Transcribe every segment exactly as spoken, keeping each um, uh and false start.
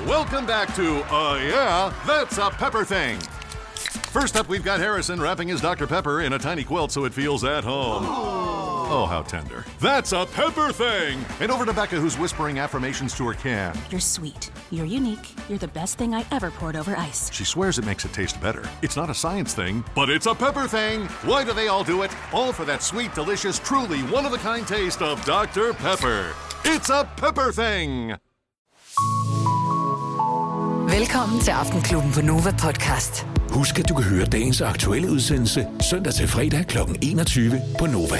Welcome back to, uh, yeah, that's a Pepper Thing. First up, we've got Harrison wrapping his Doctor Pepper in a tiny quilt so it feels at home. Oh, how tender. That's a Pepper Thing! And over to Becca, who's whispering affirmations to her can. You're sweet. You're unique. You're the best thing I ever poured over ice. She swears it makes it taste better. It's not a science thing, but it's a Pepper Thing! Why do they all do it? All for that sweet, delicious, truly one-of-a-kind taste of Doctor Pepper. It's a Pepper Thing! Velkommen til Aftenklubben på Nova Podcast. Husk, at du kan høre dagens aktuelle udsendelse søndag til fredag klokken enogtyve på Nova.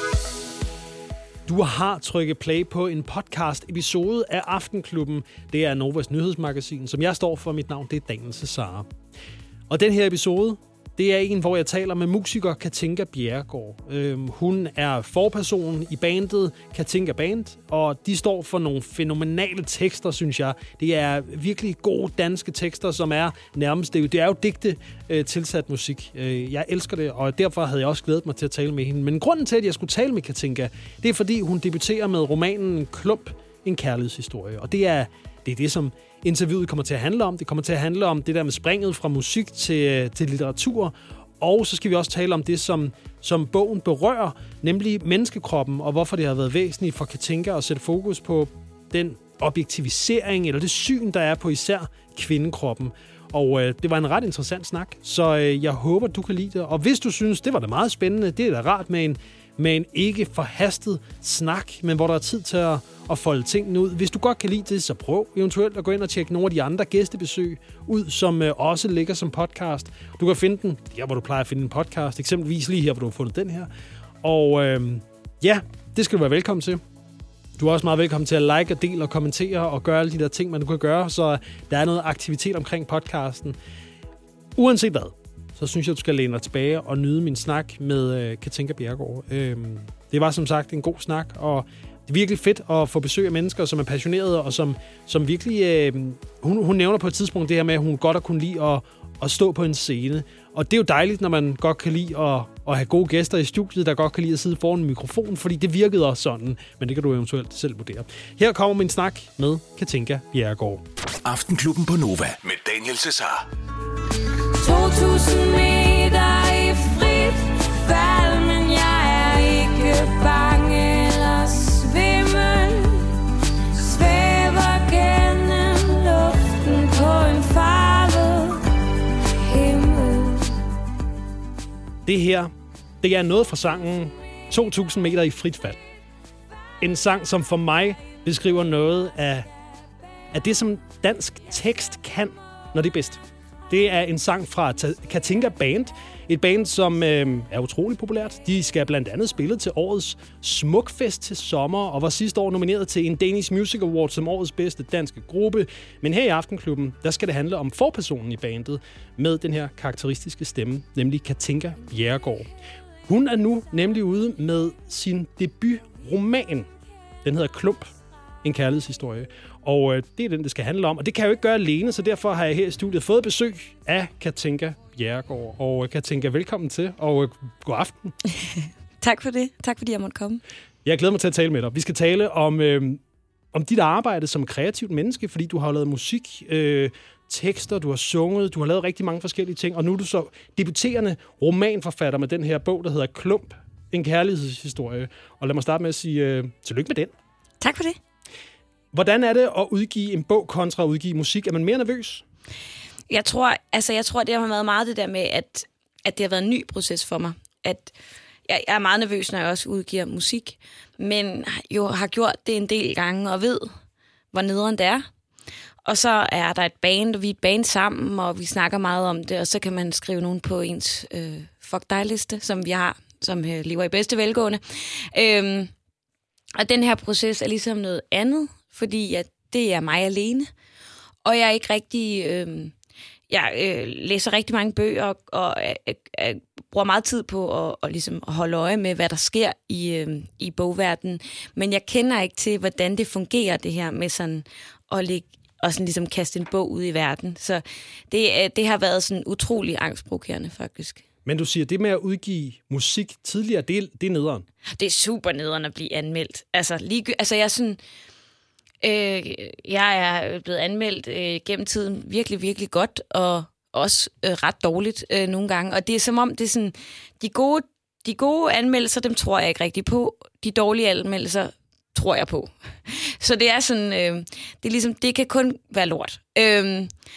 Du har trykket play på en podcast-episode af Aftenklubben. Det er Novas nyhedsmagasin, som jeg står for. Mit navn det er Daniel Cesar. Og den her episode, det er en, hvor jeg taler med musiker Katinka Bjerregaard. Øhm, hun er forpersonen i bandet Katinka Band, og de står for nogle fænomenale tekster, synes jeg. Det er virkelig gode danske tekster, som er nærmest... Det er jo digte øh, tilsat musik. Øh, jeg elsker det, og derfor havde jeg også glædet mig til at tale med hende. Men grunden til, at jeg skulle tale med Katinka, det er, fordi hun debuterer med romanen Klump, en kærlighedshistorie. Og det er det, er det som... interviewet kommer til at handle om. Det kommer til at handle om det der med springet fra musik til, til litteratur. Og så skal vi også tale om det, som, som bogen berører, nemlig menneskekroppen, og hvorfor det har været væsentligt for Katinka at sætte fokus på den objektivisering, eller det syn, der er på især kvindekroppen. Og øh, det var en ret interessant snak, så øh, jeg håber, du kan lide det. Og hvis du synes, det var da meget spændende, det er da rart med en, med en ikke forhastet snak, men hvor der er tid til at, at folde tingene ud. Hvis du godt kan lide det, så prøv eventuelt at gå ind og tjekke nogle af de andre gæstebesøg ud, som øh, også ligger som podcast. Du kan finde den her, hvor du plejer at finde en podcast, eksempelvis lige her, hvor du har fundet den her. Og øh, ja, det skal du være velkommen til. Du er også meget velkommen til at like og dele og kommentere og gøre alle de der ting, man nu kan gøre, så der er noget aktivitet omkring podcasten. Uanset hvad, så synes jeg, du skal læne dig tilbage og nyde min snak med øh, Katinka Bjerregaard. Øhm, det var som sagt en god snak, og det er virkelig fedt at få besøg af mennesker, som er passionerede, og som, som virkelig... Øh, hun, hun nævner på et tidspunkt det her med, at hun godt har kunne lide at, at stå på en scene. Og det er jo dejligt, når man godt kan lide at, at have gode gæster i studiet, der godt kan lide at sidde foran en mikrofon, fordi det virkede også sådan, men det kan du eventuelt selv vurdere. Her kommer min snak med Katinka Bjerregaard. Aftenklubben på Nova med Daniel Cesar. to tusind meter i frit fald, men jeg er ikke bange eller svimmel. Svæver gennem luften på en farvet himmel. Det her, det er noget fra sangen to tusind meter i frit fald. En sang, som for mig beskriver noget af, af det, som dansk tekst kan, når det er bedst. Det er en sang fra Katinka Band. Et band, som øh, er utrolig populært. De skal blandt andet spille til årets Smukfest til sommer, og var sidste år nomineret til en Danish Music Award som årets bedste danske gruppe. Men her i Aftenklubben, der skal det handle om forpersonen i bandet med den her karakteristiske stemme, nemlig Katinka Bjerregaard. Hun er nu nemlig ude med sin debutroman. Den hedder Klump, en kærlighedshistorie. Og øh, det er den, det skal handle om. Og det kan jeg jo ikke gøre alene, så derfor har jeg her i studiet fået besøg af Katinka Bjerregaard. Og øh, Katinka, velkommen til, og øh, god aften. Tak for det. Tak fordi jeg måtte komme. Jeg glæder mig til at tale med dig. Vi skal tale om, øh, om dit arbejde som kreativt menneske, fordi du har lavet musik, øh, tekster, du har sunget, du har lavet rigtig mange forskellige ting, og nu er du så debuterende romanforfatter med den her bog, der hedder Klump, en kærlighedshistorie. Og lad mig starte med at sige øh, tillykke med den. Tak for det. Hvordan er det at udgive en bog kontra at udgive musik? Er man mere nervøs? Jeg tror, altså jeg tror, det har været meget det der med, at, at det har været en ny proces for mig. At jeg, jeg er meget nervøs, når jeg også udgiver musik, men jo har gjort det en del gange og ved, hvor nederen det er. Og så er der et band, og vi er et band sammen, og vi snakker meget om det, og så kan man skrive nogen på ens øh, fuck dig-liste, som vi har, som øh, lever i bedste velgående. Øhm, og den her proces er ligesom noget andet, fordi at det er mig alene, og jeg er ikke rigtig... Øh, jeg øh, læser rigtig mange bøger, og, og øh, øh, bruger meget tid på at, og ligesom at holde øje med, hvad der sker i, øh, i bogverdenen, men jeg kender ikke til, hvordan det fungerer, det her med sådan at lægge og sådan ligesom kaste en bog ud i verden. Så det, det har været sådan utrolig angstprovokerende, faktisk. Men du siger, det med at udgive musik tidligere, det er, det er nederen. Det er super nederen at blive anmeldt. Altså, lige, altså jeg er sådan... Øh, jeg er blevet anmeldt øh, gennem tiden virkelig, virkelig godt, og også øh, ret dårligt øh, nogle gange. Og det er som om, det er sådan, de gode, de gode anmeldelser, dem tror jeg ikke rigtig på. De dårlige anmeldelser tror jeg på. Så det er sådan, øh, det er ligesom, det kan kun være lort. Øh,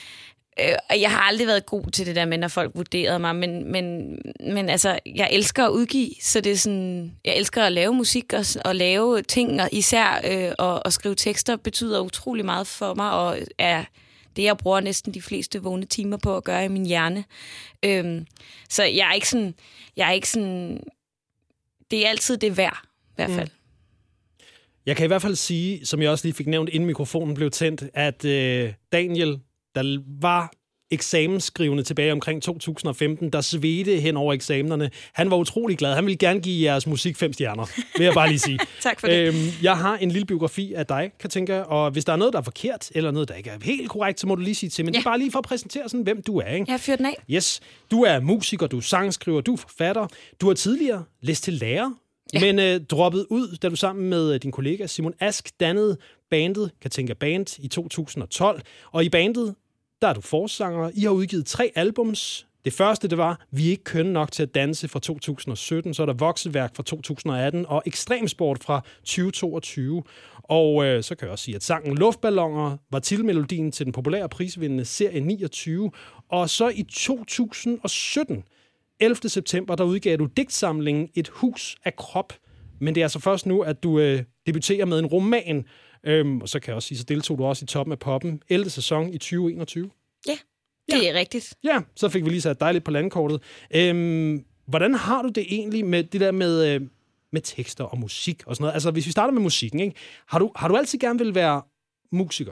øh, og jeg har aldrig været god til det der med, når folk vurderede mig, men, men, men altså, jeg elsker at udgive, så det er sådan, jeg elsker at lave musik og, og lave ting, og især øh, og, og skrive tekster betyder utrolig meget for mig, og er det, jeg bruger næsten de fleste vågne timer på at gøre i min hjerne. Øhm, så jeg er ikke sådan, jeg er ikke sådan, det er altid det værd, i hvert fald. Mm. Jeg kan i hvert fald sige, som jeg også lige fik nævnt, inden mikrofonen blev tændt, at øh, Daniel, der var eksamensskrivende tilbage omkring to tusind og femten, der svedte hen over eksamenerne. Han var utrolig glad. Han ville gerne give jeres musik fem stjerner, vil jeg bare lige sige. Tak for det. Øhm, jeg har en lille biografi af dig, Katinka, og hvis der er noget, der er forkert, eller noget, der ikke er helt korrekt, så må du lige sige til. Men ja. Det er bare lige for at præsentere sådan, hvem du er, ikke? Jeg har fyret den af. Yes. Du er musiker, du er sangskriver, du er forfatter. Du har tidligere læst til lærer, ja. men øh, droppet ud, da du sammen med din kollega Simon Ask dannede bandet Katinka Band i to tusind og tolv. Og i bandet, der er du forsanger. I har udgivet tre albums. Det første, det var Vi er ikke kønne nok til at danse fra to tusind og sytten. Så er der Vokseværk fra to tusind og atten og Ekstremsport fra tyve toogtyve. Og øh, så kan jeg også sige, at sangen Luftballoner var titelmelodien til den populære prisvindende serie niogtyve. Og så i to tusind og sytten, ellevte september, der udgav du digtsamlingen Et hus af krop. Men det er altså først nu, at du øh, debuterer med en roman. Øhm, og så kan jeg også sige, så deltog du også i Toppen af Poppen, ellevte sæson i tyve enogtyve. Ja, det ja. er rigtigt. Ja, så fik vi lige sat dig lidt på landkortet. Øhm, hvordan har du det egentlig med det der med, øh, med tekster og musik og sådan noget? Altså, hvis vi starter med musikken, ikke? Har du, har du altid gerne vil være musiker?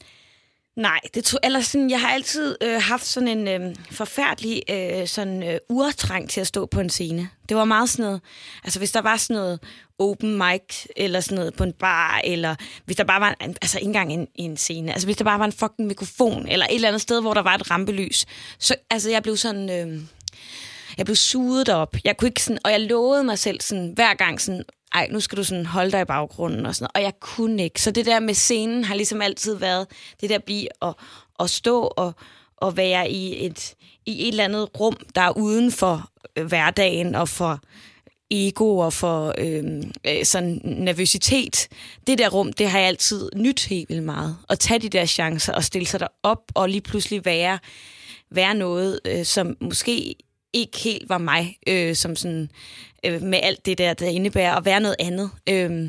Nej, det tog, eller sådan, jeg har altid øh, haft sådan en øh, forfærdelig øh, sådan, øh, urtræng til at stå på en scene. Det var meget sådan noget, altså hvis der var sådan noget open mic, eller sådan noget på en bar, eller hvis der bare var, en, altså ikke engang en, en scene, altså hvis der bare var en fucking mikrofon, eller et eller andet sted, hvor der var et rampelys, så altså jeg blev sådan, øh, jeg blev suget op. Jeg kunne ikke sådan, og jeg lovede mig selv sådan, hver gang sådan, ej, nu skal du sådan holde dig i baggrunden og sådan noget. Og jeg kunne ikke. Så det der med scenen har ligesom altid været det der blive at, at stå og, og være i et, i et eller andet rum, der er uden for øh, hverdagen og for ego og for øh, øh, sådan nervøsitet. Det der rum, det har jeg altid nyt helt vildt meget. At tage de der chancer og stille sig derop og lige pludselig være, være noget, øh, som måske ikke helt var mig, øh, som sådan øh, med alt det der, der indebærer at være noget andet. Øh,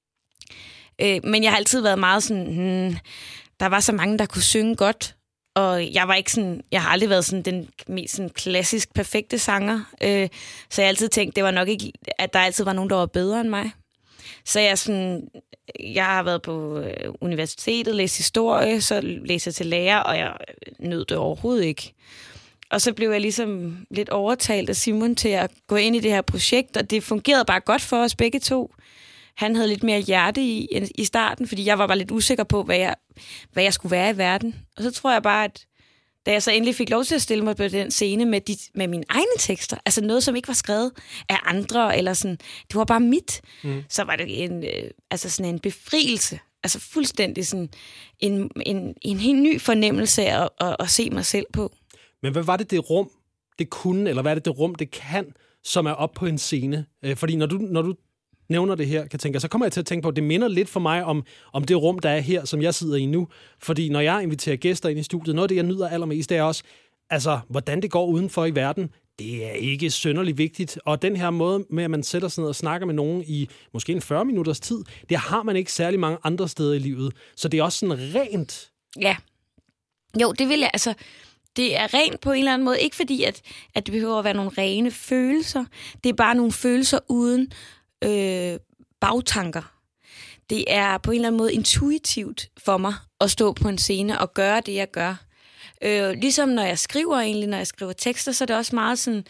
øh, men jeg har altid været meget sådan, hmm, der var så mange, der kunne synge godt, og jeg var ikke sådan, jeg har aldrig været sådan den mest sådan klassisk perfekte sanger, øh, så jeg har altid tænkt, det var nok ikke, at der altid var nogen, der var bedre end mig. Så jeg sådan, jeg har været på øh, universitetet, læst historie, så læste jeg til lærer, og jeg nød det overhovedet ikke. Og så blev jeg ligesom lidt overtalt af Simon til at gå ind i det her projekt, og det fungerede bare godt for os begge to. Han havde lidt mere hjerte i, i starten, fordi jeg var bare lidt usikker på, hvad jeg, hvad jeg skulle være i verden. Og så tror jeg bare, at da jeg så endelig fik lov til at stille mig på den scene med, de, med mine egne tekster, altså noget, som ikke var skrevet af andre, eller sådan, det var bare mit, mm. så var det en, øh, altså sådan en befrielse. Altså fuldstændig sådan en, en, en helt ny fornemmelse at, at, at se mig selv på. Men hvad var det det rum, det kunne, eller hvad er det det rum, det kan, som er op på en scene? Øh, fordi når du, når du nævner det her, kan tænke, så kommer jeg til at tænke på, at det minder lidt for mig om, om det rum, der er her, som jeg sidder i nu. Fordi når jeg inviterer gæster ind i studiet, noget af det, jeg nyder allermest, det er også, altså, hvordan det går udenfor i verden, det er ikke synderligt vigtigt. Og den her måde med, at man sætter sig ned og snakker med nogen i måske en fyrre minutters tid, det har man ikke særlig mange andre steder i livet. Så det er også sådan rent. Ja. Jo, det vil jeg, altså... Det er rent på en eller anden måde. Ikke fordi, at, at det behøver at være nogle rene følelser. Det er bare nogle følelser uden øh, bagtanker. Det er på en eller anden måde intuitivt for mig at stå på en scene og gøre det, jeg gør. Øh, ligesom når jeg skriver egentlig, når jeg skriver tekster, så er det også meget sådan...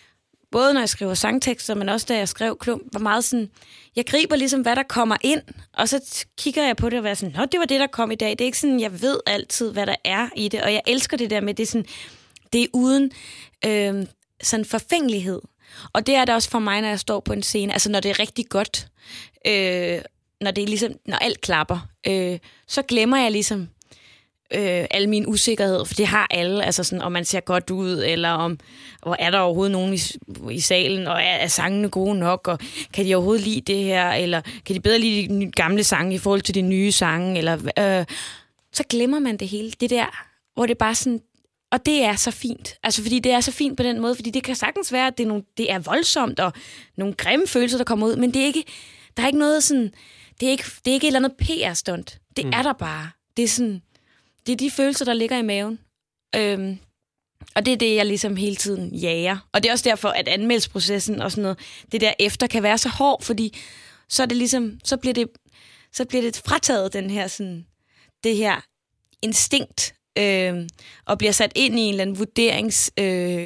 Både når jeg skriver sangtekster, men også da jeg skrev Klump, var meget sådan... Jeg griber ligesom, hvad der kommer ind, og så kigger jeg på det og var sådan, nå, det var det, der kom i dag. Det er ikke sådan, jeg ved altid, hvad der er i det, og jeg elsker det der med, det er sådan, det er uden øh, sådan forfængelighed. Og det er det også for mig, når jeg står på en scene, altså når det er rigtig godt. Øh, når det er ligesom, når alt klapper, øh, så glemmer jeg ligesom øh, alle mine usikkerheder, for det har alle, altså sådan, om man ser godt ud, eller om, og er der overhovedet nogen i, i salen, og er, er sangene gode nok, og kan de overhovedet lide det her, eller kan de bedre lide de gamle sange i forhold til de nye sange, eller øh, så glemmer man det hele, det der, hvor det bare sådan, og det er så fint, altså fordi det er så fint på den måde, fordi det kan sagtens være, at det er, nogle, det er voldsomt, og nogle grimme følelser, der kommer ud, men det er ikke, der er ikke noget sådan, det er ikke, det er ikke et eller andet P R-stunt, det mm. er der bare, det er sådan, det er de følelser, der ligger i maven. Øhm, og det er det, jeg ligesom hele tiden jager. Og det er også derfor, at anmeldelsesprocessen og sådan noget, det der efter kan være så hård, fordi så er det ligesom, så bliver det, så bliver det frataget den her sådan, det her instinkt, øh, og bliver sat ind i en eller anden vurderingstabel,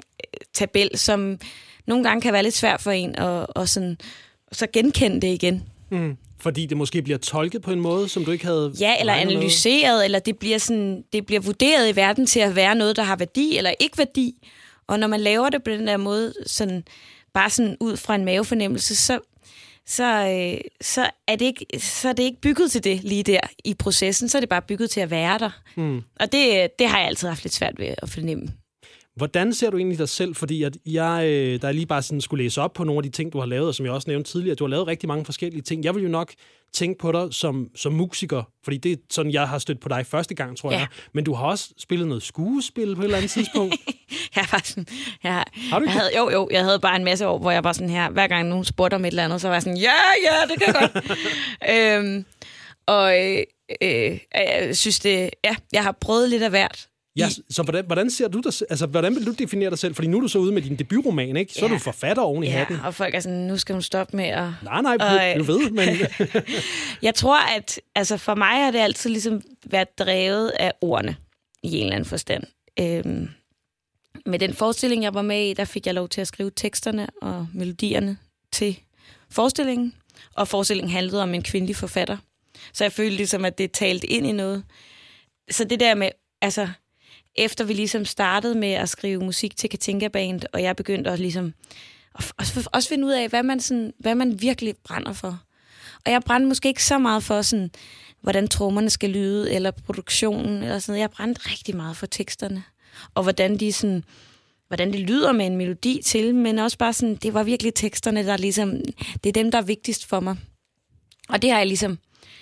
øh, som nogle gange kan være lidt svært for en, og, og sådan, og så genkende det igen. Mm. Fordi det måske bliver tolket på en måde, som du ikke havde... Ja, eller analyseret, noget. Eller det bliver, sådan, det bliver vurderet i verden til at være noget, der har værdi eller ikke værdi. Og når man laver det på den der måde, sådan, bare sådan ud fra en mavefornemmelse, så, så, øh, så, er det ikke, så er det ikke bygget til det lige der i processen. Så er det bare bygget til at være der. Mm. Og det, det har jeg altid haft lidt svært ved at fornemme. Hvordan ser du egentlig dig selv? Fordi at jeg, der er lige bare sådan skulle læse op på nogle af de ting, du har lavet, og som jeg også nævnte tidligere, du har lavet rigtig mange forskellige ting. Jeg vil jo nok tænke på dig som, som musiker, fordi det er sådan, jeg har stødt på dig første gang, tror ja. jeg. Men du har også spillet noget skuespil på et eller andet tidspunkt. jeg var sådan, jeg, har du jeg havde, jo, jo, jeg havde bare en masse år, hvor jeg var sådan her, hver gang nogen spurgte om et eller andet, så var jeg sådan, ja, ja, det kan jeg godt. øhm, og øh, øh, jeg synes det, ja, jeg har prøvet lidt af hvert. Ja, så hvordan, hvordan ser du dig, altså hvordan vil du definere dig selv? Fordi nu er du så ude med din debutroman, ikke? Så ja. er du forfatter oven i ja, hatten. Og folk er sådan, nu skal hun stoppe med at... Nej, nej, og, du ved, men... jeg tror, at altså for mig har det altid ligesom været drevet af ordene i en eller anden forstand. Øhm, med den forestilling, jeg var med i, der fik jeg lov til at skrive teksterne og melodierne til forestillingen. Og forestillingen handlede om en kvindelig forfatter. Så jeg følte ligesom, at det talte ind i noget. Så det der med, altså... Efter vi ligesom startede med at skrive musik til Katinka Band, og jeg begyndte også ligesom også, også finde ud af, hvad man, sådan, hvad man virkelig brænder for. Og jeg brændte måske ikke så meget for, sådan, hvordan trommerne skal lyde, eller produktionen, eller sådan noget. Jeg brændte rigtig meget for teksterne, og hvordan de sådan, hvordan det lyder med en melodi til, men også bare sådan, det var virkelig teksterne, der ligesom, det er dem, der er vigtigst for mig. Og det har jeg ligesom,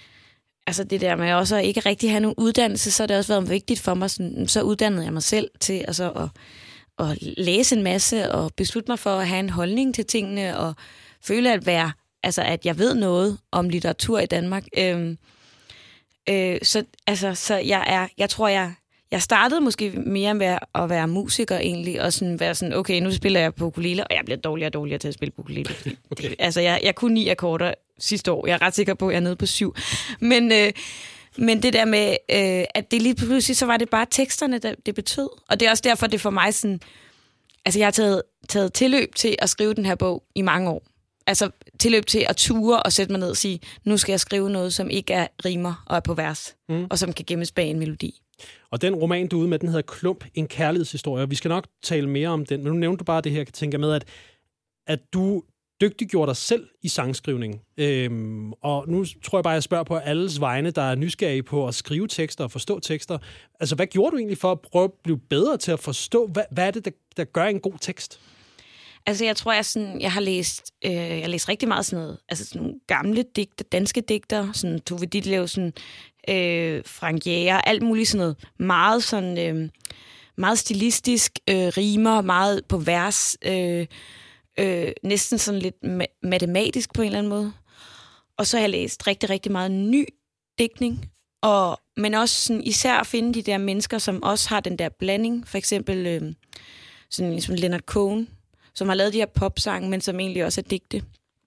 altså det der med også at ikke rigtig have nogen uddannelse, så har det også været vigtigt for mig. Sådan, så uddannede jeg mig selv til altså, at, at læse en masse og beslutte mig for at have en holdning til tingene og føle at være, altså at jeg ved noget om litteratur i Danmark. Øhm, øh, så altså, så jeg er, jeg tror jeg, jeg startede måske mere med at være musiker egentlig og sådan være sådan, okay, nu spiller jeg på ukulele, og jeg bliver dårligere og dårligere til at spille på ukulele. Okay. Altså jeg, jeg kunne ni akkorder sidste år. Jeg er ret sikker på, at jeg er nede på syv. Men, øh, men det der med, øh, at det lige pludselig, så var det bare teksterne, der det betød. Og det er også derfor, det for mig sådan... Altså, jeg har taget, taget tilløb til at skrive den her bog i mange år. Altså, tilløb til at ture og sætte mig ned og sige, nu skal jeg skrive noget, som ikke er rimer og er på vers, mm. og som kan gemmes bag en melodi. Og den roman, du er ude med, den hedder Klump, en kærlighedshistorie. Vi skal nok tale mere om den, men nu nævnte du bare det her, kan tænke med, at, at du dygtiggjorde dig selv i sangskrivning. Øhm, og nu tror jeg bare, jeg spørger på alles vegne, der er nysgerrige på at skrive tekster og forstå tekster. Altså, hvad gjorde du egentlig for at prøve at blive bedre til at forstå, hvad, hvad er det, der, der gør en god tekst? Altså, jeg tror, jeg, sådan, jeg har læst øh, jeg har læst rigtig meget sådan noget. Altså, sådan nogle gamle digter, danske digter, sådan Tove Ditlevsen, øh, Frank Jæger, alt muligt sådan noget. Meget sådan, øh, meget stilistisk, øh, rimer, meget på vers, øh, øh, næsten sådan lidt ma- matematisk på en eller anden måde. Og så har jeg læst rigtig, rigtig meget ny digtning, og, men også sådan, især at finde de der mennesker, som også har den der blanding. For eksempel øh, sådan ligesom Leonard Cohen, som har lavet de her popsange, men som egentlig også er digte.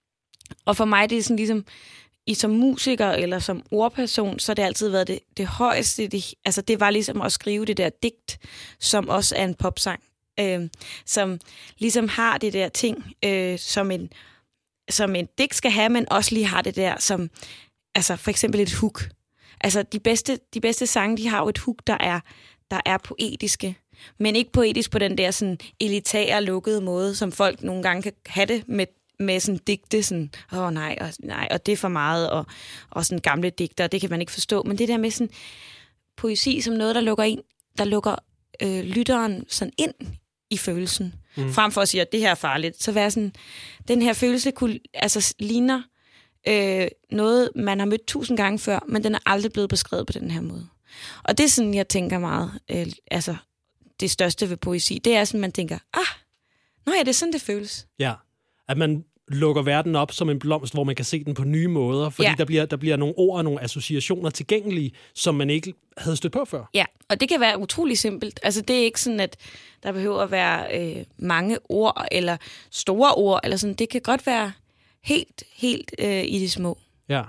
Og for mig, det er sådan ligesom, i som musiker eller som ordperson, så har det altid været det, det højeste. Det, altså det var ligesom at skrive det der digt, som også er en popsang. Øh, som ligesom har det der ting, øh, som, en, som en digt skal have, men også lige har det der, som altså for eksempel et hook. Altså de bedste, de bedste sange, de har jo et hook, der er, der er poetiske. Men ikke poetisk på den der sådan elitære, lukkede måde, som folk nogle gange kan have det med, med sådan digte, sådan, åh oh, nej, og, nej, og det er for meget, og, og sådan gamle digter, det kan man ikke forstå. Men det der med sådan poesi som noget, der lukker ind, der lukker øh, lytteren sådan ind i følelsen, mm. frem for at sige, at det her er farligt, så være sådan, den her følelse kunne, altså ligner øh, noget, man har mødt tusind gange før, men den er aldrig blevet beskrevet på den her måde. Og det er sådan, jeg tænker meget, øh, altså det største ved poesi, det er sådan, man tænker, ah, nå ja, det er sådan, det føles. Ja, at man lukker verden op som en blomst, hvor man kan se den på nye måder, fordi ja. der, bliver, der bliver nogle ord og nogle associationer tilgængelige, som man ikke havde stødt på før. Ja, og det kan være utrolig simpelt. Altså, det er ikke sådan, at der behøver at være øh, mange ord, eller store ord, eller sådan. Det kan godt være helt, helt øh, i det små. Ja.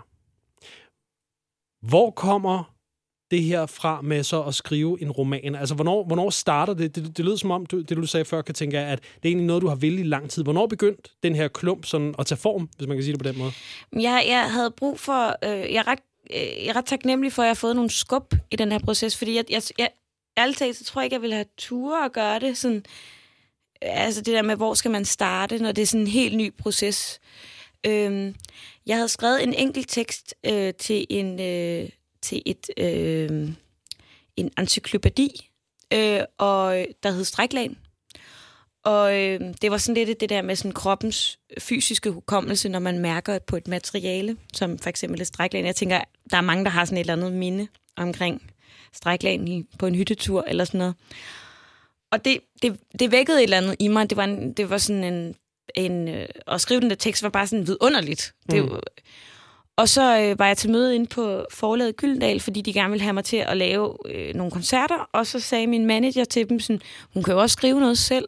Hvor kommer det her fra med så at skrive en roman? Altså, hvornår, hvornår starter det? Det, det lyder som om, du, det du sagde før, kan tænke, at det er egentlig noget, du har vildt i lang tid. Hvornår begyndte den her klump sådan at tage form, hvis man kan sige det på den måde? Jeg, jeg havde brug for... Øh, jeg, er ret, øh, jeg er ret taknemmelig for, at jeg har fået nogle skub i den her proces, fordi jeg, jeg, jeg ærligt talt, så tror jeg ikke, jeg ville have ture at gøre det. Sådan, altså det der med, hvor skal man starte, når det er sådan en helt ny proces. Øh, jeg havde skrevet en enkelt tekst øh, til en... Øh, til et, øh, en encyklopædi, øh, og der hed Stræklan. Og øh, det var sådan lidt det der med sådan kroppens fysiske hukommelse, når man mærker på et materiale, som for eksempel et stræklan. Jeg tænker, der er mange, der har sådan et eller andet minde omkring stræklan i, på en hyttetur eller sådan noget. Og det, det, det vækkede et eller andet i mig. Det var, en, det var sådan en... en øh, at skrive den der tekst var bare sådan vidunderligt. Mm. Det var, og så øh, var jeg til møde inde på forlaget Gyldendal, fordi de gerne ville have mig til at lave øh, nogle koncerter, og så sagde min manager til dem sådan, hun kan jo også skrive noget selv.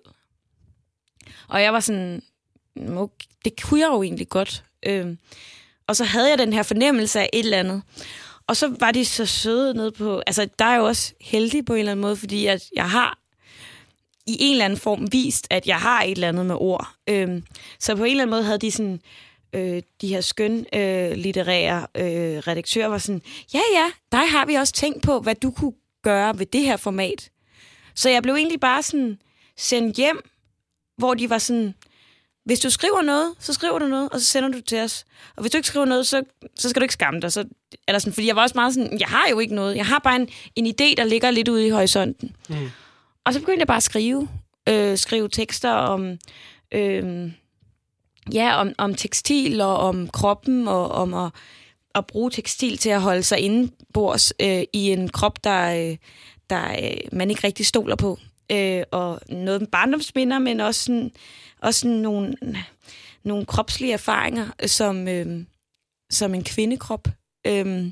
Og jeg var sådan, okay, det kunne jeg jo egentlig godt. Øh, og så havde jeg den her fornemmelse af et eller andet. Og så var de så søde nede på, altså der er jo også heldig på en eller anden måde, fordi at jeg har i en eller anden form vist, at jeg har et eller andet med ord. Øh, så på en eller anden måde havde de sådan... Øh, de her skøn øh, litterære øh, redaktører var sådan, ja, ja, dig har vi også tænkt på, hvad du kunne gøre ved det her format. Så jeg blev egentlig bare sådan sendt hjem, hvor de var sådan, hvis du skriver noget, så skriver du noget, og så sender du det til os. Og hvis du ikke skriver noget, så, så skal du ikke skamme dig. Så, eller sådan, fordi jeg var også meget sådan, jeg har jo ikke noget. Jeg har bare en, en idé, der ligger lidt ude i horisonten. Mm. Og så begyndte jeg bare at skrive. Øh, skrive tekster om... Øh, Ja, om, om tekstil og om kroppen og om at, at bruge tekstil til at holde sig indenbords øh, i en krop, der, øh, der øh, man ikke rigtig stoler på. Øh, og noget med barndomsminder, men også, sådan, også sådan nogle, nogle kropslige erfaringer som, øh, som en kvindekrop. Øh,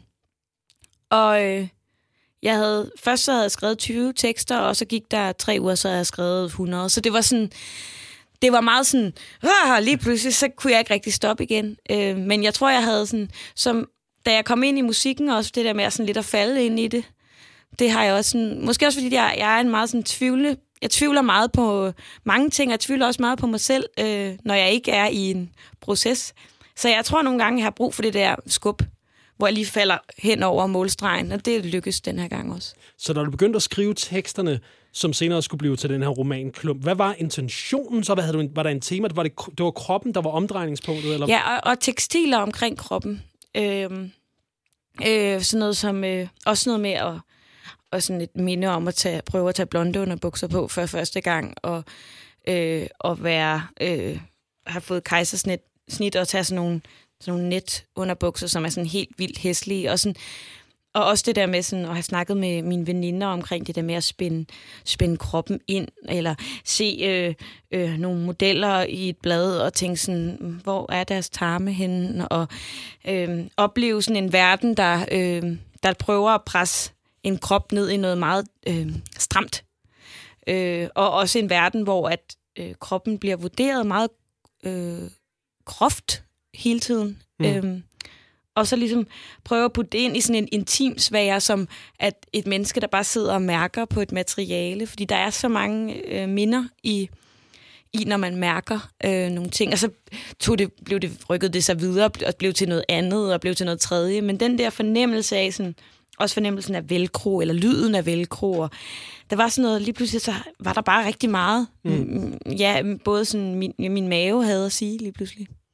og øh, jeg havde, først så havde jeg skrevet tyve tekster, og så gik der tre uger, så havde jeg skrevet hundrede. Så det var sådan... Det var meget sådan, lige pludselig, så kunne jeg ikke rigtig stoppe igen. Øh, men jeg tror, jeg havde sådan, som, da jeg kom ind i musikken, også det der med sådan lidt at falde ind i det, det har jeg også sådan, måske også fordi jeg, jeg er en meget sådan tvivlende, jeg tvivler meget på mange ting, og jeg tvivler også meget på mig selv, øh, når jeg ikke er i en proces. Så jeg tror nogle gange, jeg har brug for det der skub, hvor jeg lige falder hen over målstregen, og det lykkes den her gang også. Så når du begyndte at skrive teksterne, som senere skulle blive til den her romanklump, hvad var intentionen så? Hvad havde du, var der en tema? Var det, det var kroppen, der var omdrejningspunktet? Eller? Ja, og, og tekstiler omkring kroppen. Øh, øh, sådan noget som, øh, også noget med at, og sådan et minde om at tage, prøve at tage blonde underbukser på for første gang, og, øh, og være, øh, have fået kejsersnit snit og tage sådan nogle, sådan nogle net underbukser, som er sådan helt vildt hæslige, og sådan. Og også det der med sådan, at have snakket med mine veninder omkring det der med at spænde, spænde kroppen ind, eller se øh, øh, nogle modeller i et blad og tænke sådan, hvor er deres tarme henne? Og øh, opleve sådan en verden, der, øh, der prøver at presse en krop ned i noget meget øh, stramt. Øh, og også en verden, hvor at øh, kroppen bliver vurderet meget øh, groft hele tiden. Mm. Øh, Og så ligesom prøve at putte det ind i sådan en intim sfære, som at et menneske, der bare sidder og mærker på et materiale. Fordi der er så mange øh, minder i, i, når man mærker øh, nogle ting. Og så tog det, blev det, rykket det sig videre og blev til noget andet og blev til noget tredje. Men den der fornemmelse af, sådan, også fornemmelsen af velcro, eller lyden af velcro, og der var sådan noget, lige pludselig så var der bare rigtig meget. Mm. Ja, både sådan min, min mave havde at sige lige pludselig.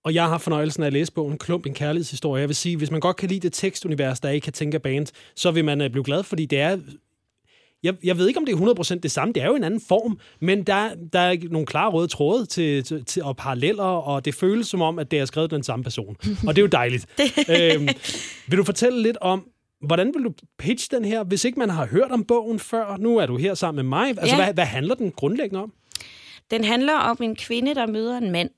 Og jeg har fornøjelsen af at læse bogen Klump, en kærlighedshistorie. Jeg vil sige, hvis man godt kan lide det tekstunivers, der ikke kan tænke band, så vil man blive glad, fordi det er... Jeg, jeg ved ikke, om det er hundrede procent det samme. Det er jo en anden form, men der, der er nogle klare røde tråde til, til, til, og paralleller, og det føles som om, at det er skrevet den samme person. Og det er jo dejligt. øhm, vil du fortælle lidt om, hvordan vil du pitche den her, hvis ikke man har hørt om bogen før? Nu er du her sammen med mig. Altså, ja. hvad, hvad handler den grundlæggende om? Den handler om en kvinde, der møder en mand.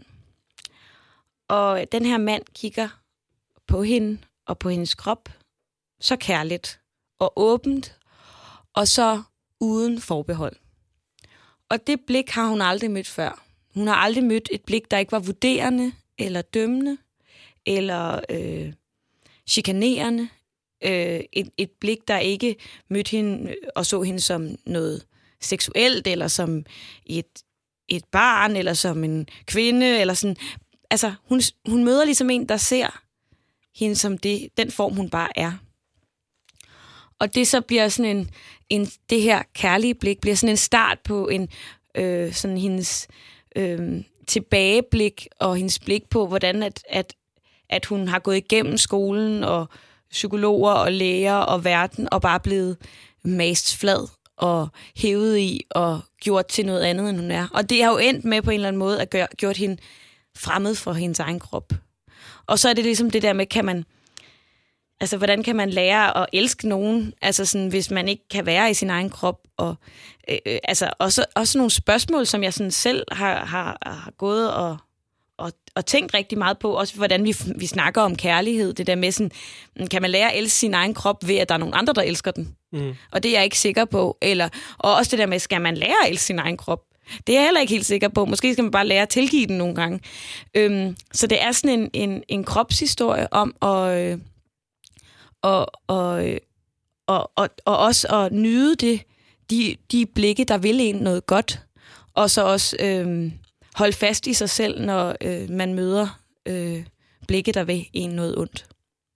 Og den her mand kigger på hende og på hendes krop så kærligt og åbent, og så uden forbehold. Og det blik har hun aldrig mødt før. Hun har aldrig mødt et blik, der ikke var vurderende, eller dømmende, eller øh, chikanerende. Øh, et, et blik, der ikke mødte hende og så hende som noget seksuelt, eller som et, et barn, eller som en kvinde, eller sådan. Altså, hun, hun møder ligesom en, der ser hende som det, den form, hun bare er. Og det så bliver sådan en, en det her kærlige blik, bliver sådan en start på en øh, sådan hendes øh, tilbageblik, og hendes blik på, hvordan at, at, at hun har gået igennem skolen, og psykologer og læger og verden, og bare blevet mast flad, og hævet i, og gjort til noget andet, end hun er. Og det har jo endt med på en eller anden måde, at gøre, gjort hende fremmed for hendes egen krop. Og så er det ligesom det der med, kan man, altså hvordan kan man lære at elske nogen, altså sådan, hvis man ikke kan være i sin egen krop, og øh, altså også, også nogle spørgsmål, som jeg sådan selv har, har, har gået og, og, og tænkt rigtig meget på, også hvordan vi, vi snakker om kærlighed, det der med sådan, kan man lære at elske sin egen krop ved, at der er nogle andre, der elsker den? Mm. Og det er jeg ikke sikker på. Eller, og også det der med, skal man lære at elske sin egen krop? Det er jeg heller ikke helt sikker på. Måske skal man bare lære at tilgive den nogle gange. Øhm, så det er sådan en, en, en kropshistorie om at, øh, og, og, og, og, og også at nyde det, de, de blikke, der vil en noget godt, og så også øh, holde fast i sig selv, når øh, man møder øh, blikke, der vil en noget ondt.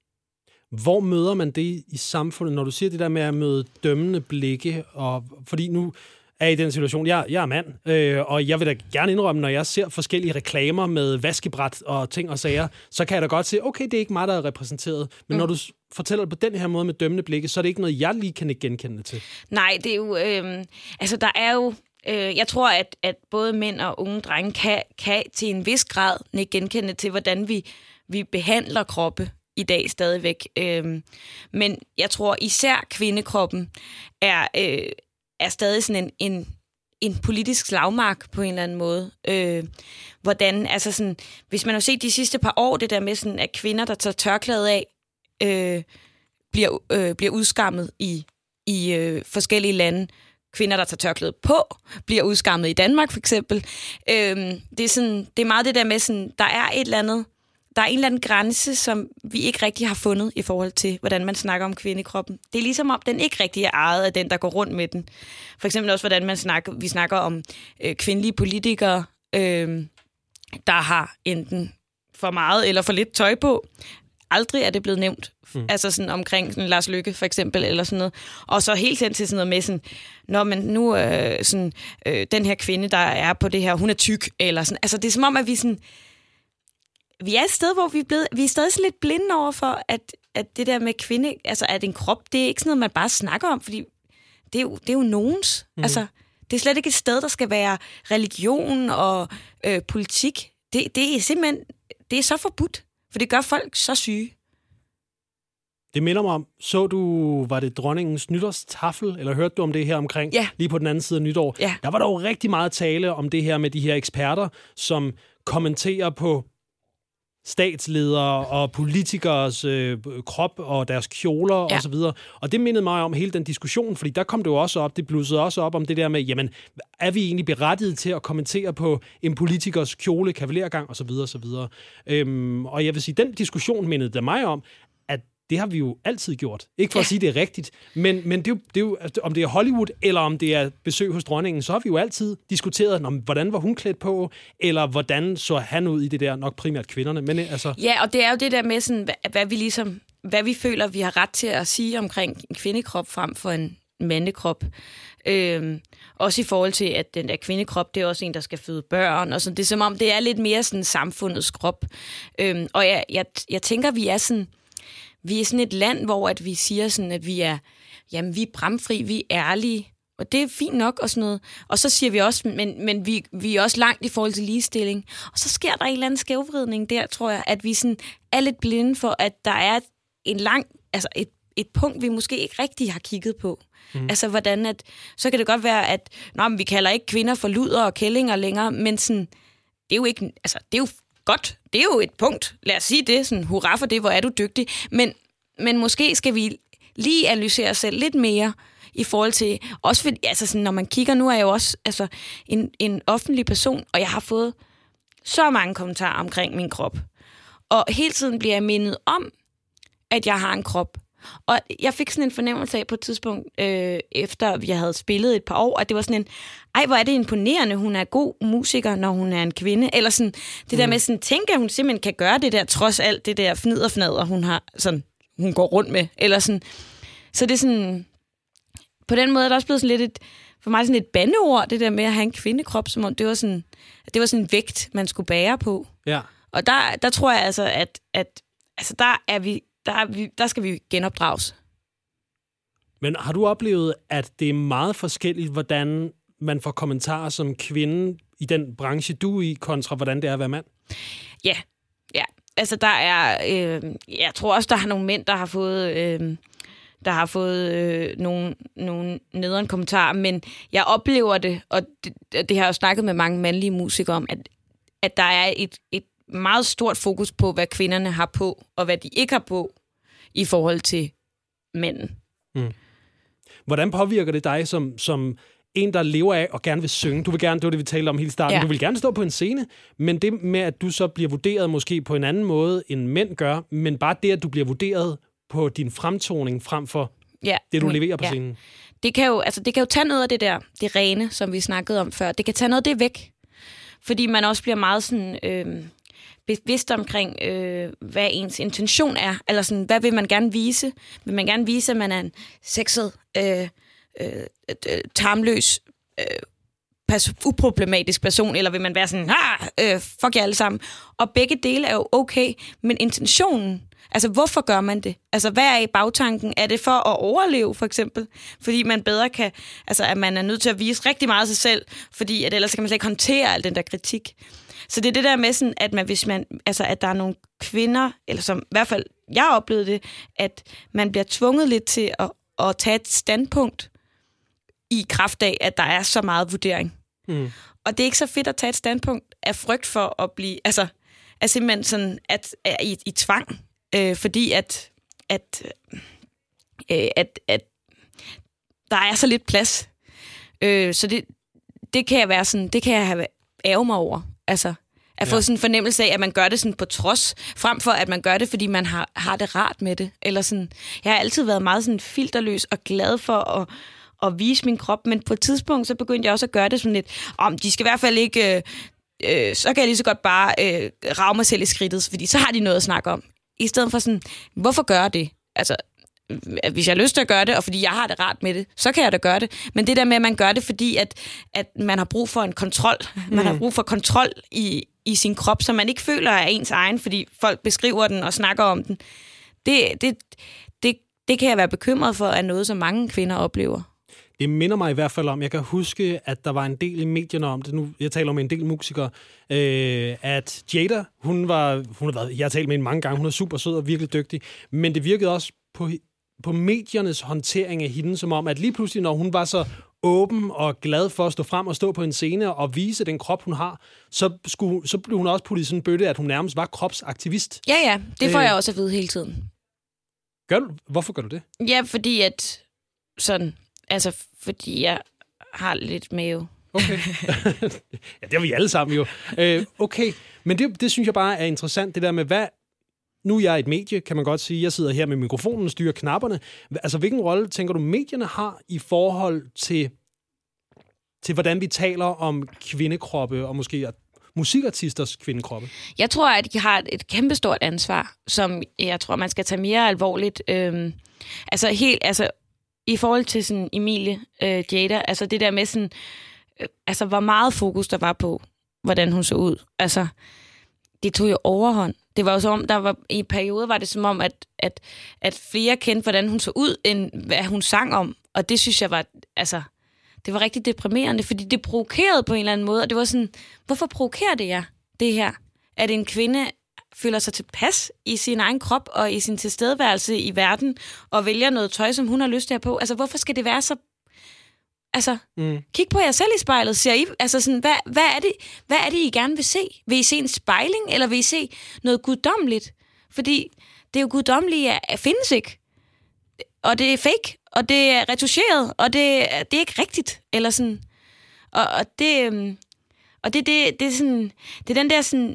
Hvor møder man det i samfundet, når du siger det der med at møde dømmende blikke? Og, fordi nu er i den situation, jeg, jeg er mand, øh, og jeg vil da gerne indrømme, når jeg ser forskellige reklamer med vaskebræt og ting og sager, så kan jeg da godt se, okay, det er ikke mig, der er repræsenteret. Men mm. når du fortæller det på den her måde med dømmende blikke, så er det ikke noget, jeg lige kan genkende til. Nej, det er jo... Øh, altså, der er jo... Øh, jeg tror, at, at både mænd og unge drenge kan, kan til en vis grad genkende til, hvordan vi, vi behandler kroppe i dag stadigvæk. Øh, men jeg tror, især kvindekroppen er... Øh, er stadig sådan en, en, en politisk slagmark på en eller anden måde. Øh, hvordan, altså sådan, hvis man har set de sidste par år, det der med sådan, at kvinder, der tager tørklædet af, øh, bliver, øh, bliver udskammet i, i øh, forskellige lande. Kvinder, der tager tørklædet på, bliver udskammet i Danmark, for eksempel. Øh, det, er sådan, det er meget det der med, sådan, der er et eller andet, der er en eller anden grænse, som vi ikke rigtig har fundet i forhold til, hvordan man snakker om kvindekroppen. Det er ligesom om, den ikke rigtig er ejet af den, der går rundt med den. For eksempel også, hvordan man snakker, vi snakker om øh, kvindelige politikere, øh, der har enten for meget eller for lidt tøj på. Aldrig er det blevet nævnt. Mm. Altså sådan omkring sådan Lars Løkke, for eksempel, eller sådan noget. Og så helt hen til sådan noget med sådan, når man nu øh, sådan, øh, den her kvinde, der er på det her, hun er tyk, eller sådan. Altså det er som om, at vi sådan... Vi er et sted, hvor vi er, blevet, vi er stadig så lidt blinde over for, at, at det der med kvinde, altså at en krop, det er ikke sådan noget, man bare snakker om, fordi det er jo, det er jo nogens. Mm. Altså, det er slet ikke et sted, der skal være religion og øh, politik. Det, det er simpelthen, det er så forbudt, for det gør folk så syge. Det minder mig om, så du, var det dronningens nytårstafel, eller hørte du om det her omkring, ja. Lige på den anden side af nytår? Ja. Der var der jo rigtig meget tale om det her med de her eksperter, som kommenterer på statsledere og politikers øh, krop og deres kjoler ja. Og så videre. Og det mindede mig om hele den diskussion, fordi der kom det jo også op, det blussede også op om det der med, jamen, er vi egentlig berettiget til at kommentere på en politikers kjole, kavalergang og så videre og så videre. Øhm, og jeg vil sige, den diskussion mindede der mig om, at det har vi jo altid gjort. Ikke for ja. At sige, det er rigtigt, men, men det er jo, det er jo, om det er Hollywood, eller om det er besøg hos dronningen, så har vi jo altid diskuteret, om, hvordan var hun klædt på, eller hvordan så han ud i det der, nok primært kvinderne. Men, altså... Ja, og det er jo det der med, sådan, hvad, hvad vi ligesom, hvad vi føler, vi har ret til at sige omkring en kvindekrop frem for en, mandekrop. Øhm, også i forhold til, at den der kvindekrop, det er også en, der skal føde børn. Og sådan. Det er som om, det er lidt mere sådan samfundets krop. Øhm, og jeg, jeg, jeg tænker, vi er sådan... Vi er sådan et land, hvor at vi siger sådan, at vi er, jamen, vi er bramfri, vi er ærlige, og det er fint nok og sådan noget. Og så siger vi også, men, men vi, vi er også langt i forhold til ligestilling. Og så sker der en eller anden skævvridning der, tror jeg, at vi sådan er lidt blinde for, at der er en lang, altså et, et punkt, vi måske ikke rigtig har kigget på. Mm. Altså hvordan at, så kan det godt være, at nå, men vi kalder ikke kvinder for luder og kællinger længere, men sådan, det er jo ikke, altså det er jo godt, det er jo et punkt. Lad os sige det, sådan, hurra for det, hvor er du dygtig. Men, men måske skal vi lige analysere os selv lidt mere i forhold til, også fordi, altså sådan, når man kigger, nu er jeg jo også altså, en, en offentlig person, og jeg har fået så mange kommentarer omkring min krop. Og hele tiden bliver jeg mindet om, at jeg har en krop. Og jeg fik sådan en fornemmelse af på et tidspunkt, øh, efter jeg havde spillet et par år, at det var sådan en, ej, hvor er det imponerende, hun er god musiker, når hun er en kvinde. Eller sådan, det mm. der med sådan, tænker, at hun simpelthen kan gøre det der, trods alt det der fniderfnader, hun har, sådan, hun går rundt med. Eller sådan. Så det er sådan, på den måde er det også blevet sådan lidt et, for mig sådan et bandeord, det der med at have en kvindekrop, som om det var sådan, det var sådan en vægt, man skulle bære på. Ja. Og der, der tror jeg altså, at, at altså, der er vi, Der, er vi, der skal vi genopdrages. Men har du oplevet, at det er meget forskelligt, hvordan man får kommentarer som kvinde i den branche, du er i, kontra hvordan det er at være mand? Ja, ja. Altså der er, øh, jeg tror også, der er nogle mænd, der har fået, øh, der har fået øh, nogle, nogle nederen kommentarer, men jeg oplever det, og det, det har jeg jo snakket med mange mandlige musikere om, at, at der er et, et meget stort fokus på, hvad kvinderne har på, og hvad de ikke har på, i forhold til mænden. Mm. Hvordan påvirker det dig som, som en, der lever af og gerne vil synge? Du vil gerne, det var det, vi talte om hele starten. Ja. Du vil gerne stå på en scene, men det med, at du så bliver vurderet måske på en anden måde, end mænd gør, men bare det, at du bliver vurderet på din fremtoning frem for ja. det, du leverer på ja. scenen. Det kan, jo, altså, det kan jo tage noget af det der, det rene, som vi snakkede om før. Det kan tage noget af det væk. Fordi man også bliver meget sådan... Øh, bevidst omkring, øh, hvad ens intention er. Eller sådan, hvad vil man gerne vise? Vil man gerne vise, at man er en sexet, øh, øh, øh, tarmløs, øh, pers- uproblematisk person? Eller vil man være sådan, øh, fuck jer alle sammen? Og begge dele er jo okay, men intentionen, altså hvorfor gør man det? Altså hvad er i bagtanken? Er det for at overleve, for eksempel? Fordi man bedre kan, altså at man er nødt til at vise rigtig meget af sig selv, fordi at ellers kan man slet ikke håndtere al den der kritik. Så det er det der med sådan, at man, hvis man, altså at der er nogle kvinder, eller som i hvert fald jeg oplevede det, at man bliver tvunget lidt til at, at tage et standpunkt i kraft af, at der er så meget vurdering. Mm. Og det er ikke så fedt at tage et standpunkt af frygt for at blive, altså, at simpelthen sådan, at, at i, i tvang, øh, fordi at, at, øh, at, at der er så lidt plads. Øh, så det, det kan jeg være sådan, det kan jeg have ærge mig over. Altså, at få ja. sådan en fornemmelse af, at man gør det sådan på trods, frem for at man gør det, fordi man har, har det rart med det. Eller sådan, jeg har altid været meget sådan filterløs og glad for at, at vise min krop, men på et tidspunkt, så begyndte jeg også at gøre det sådan lidt, om de skal i hvert fald ikke, øh, øh, så kan jeg lige så godt bare øh, rage mig selv i skridtet, fordi så har de noget at snakke om. I stedet for sådan, hvorfor gøre det? Altså, hvis jeg har lyst til at gøre det, og fordi jeg har det rart med det, så kan jeg da gøre det. Men det der med, at man gør det, fordi at, at man har brug for en kontrol. Man mm. har brug for kontrol i, i sin krop, så man ikke føler er ens egen, fordi folk beskriver den og snakker om den. Det, det, det, det kan jeg være bekymret for, er noget, som mange kvinder oplever. Det minder mig i hvert fald om, jeg kan huske, at der var en del i medierne om det. Nu, jeg taler om en del musikere, øh, at Jada, hun var, hun har været, jeg har talt med hende mange gange, hun er super sød og virkelig dygtig, men det virkede også på på mediernes håndtering af hende, som om, at lige pludselig, når hun var så åben og glad for at stå frem og stå på en scene og vise den krop, hun har, så, skulle, så blev hun også puttet i sådan en bøtte, at hun nærmest var kropsaktivist. Ja, ja. Det får øh, jeg også at vide hele tiden. Gør du? Hvorfor gør du det? Ja, fordi at sådan, altså, fordi jeg har lidt mave. Okay. Ja, det har vi alle sammen jo. Øh, okay, men det, det synes jeg bare er interessant, det der med, hvad nu er jeg et medie, kan man godt sige. Jeg sidder her med mikrofonen og styrer knapperne. Altså, hvilken rolle tænker du, medierne har i forhold til, til hvordan vi taler om kvindekroppe og måske musikartisters kvindekroppe? Jeg tror, at de har et kæmpestort ansvar, som jeg tror, man skal tage mere alvorligt. Øhm, altså, helt, altså, i forhold til sådan Emilie øh, Jada, altså det der med sådan, øh, altså hvor meget fokus der var på, hvordan hun så ud. Altså, det tog jo overhånd. Det var jo som om, der var, i perioder var det som om, at, at, at flere kendte, hvordan hun så ud, end hvad hun sang om. Og det synes jeg var, altså, det var rigtig deprimerende, fordi det provokerede på en eller anden måde, og det var sådan, hvorfor provokerer det jer, det her? At en kvinde føler sig tilpas i sin egen krop og i sin tilstedeværelse i verden, og vælger noget tøj, som hun har lyst til at have på. Altså, hvorfor skal det være så... Altså, mm. kig på jer selv i spejlet. Ser I, altså sådan, hvad, hvad, er det, hvad er det, I gerne vil se? Vil I se en spejling, eller vil I se noget guddommeligt? Fordi det er jo guddommeligt, at findes ikke. Og det er fake, og det er retuscheret, og det, det er ikke rigtigt. Eller sådan. Og, og det... Og det, det, det er sådan... Det er den der sådan...